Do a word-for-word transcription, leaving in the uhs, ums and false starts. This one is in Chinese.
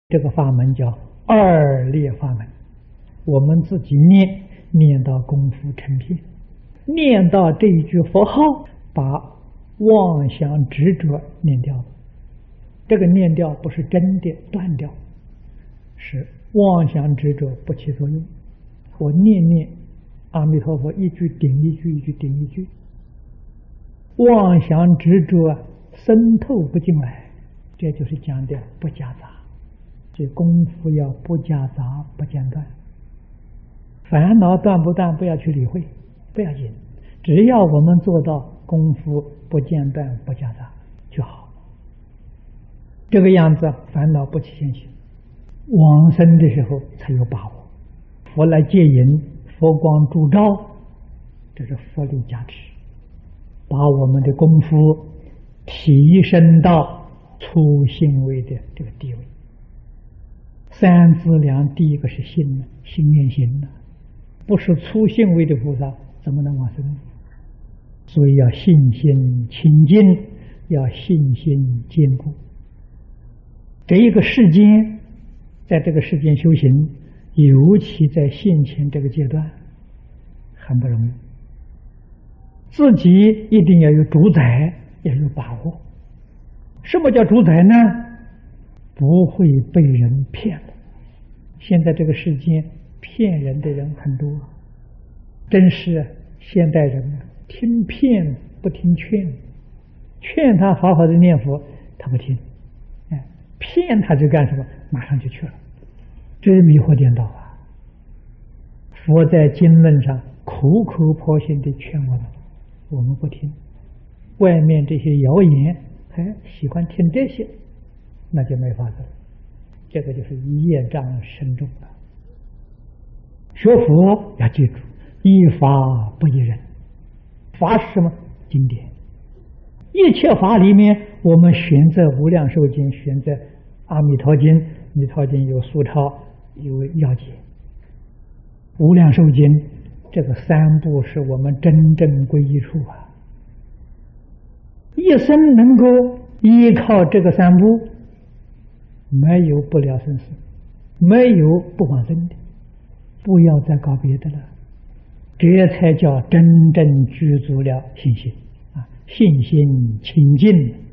这个法门叫二列法门，我们自己念，念到功夫成片，念到这一句佛号，把妄想执着念掉了。这个念掉不是真的断掉，是妄想执着不起作用。我念念阿弥陀佛，一句顶一句，一句顶一句，妄想执着渗透不进来，这就是讲的不夹杂。这功夫要不夹杂不间断，烦恼断不断不要去理会，不要紧，只要我们做到功夫不间断不夹杂就好。这个样子烦恼不起现行，往生的时候才有把握。佛来接引，佛光烛照，这是佛力加持，把我们的功夫提升到初信位的这个地位。三资粮第一个是信呢，心念行呢，不是初信位的菩萨怎么能往生呢？所以要信心清净，要信心坚固。这一个世间，在这个世间修行，尤其在现前这个阶段，很不容易。自己一定要有主宰，要有把握。什么叫主宰呢？不会被人骗了。现在这个世间骗人的人很多，真是现代人啊，听骗不听劝，劝他好好的念佛，他不听，哎，骗他就干什么？马上就去了，这是迷惑颠倒啊！佛在经论上口口婆心的劝我们，我们不听，外面这些谣言，哎，喜欢听这些，那就没法子了。这个就是业障深重了。学佛要记住，依法不依人。法是什么？经典。一切法里面，我们选择无量寿经，选择阿弥陀经，弥陀经有苏钞，有要解。无量寿经这个三部是我们真正皈依处啊。一生能够依靠这个三部，没有不了生死，没有不往生的，不要再搞别的了，这才叫真正具足了信心啊！信心清净。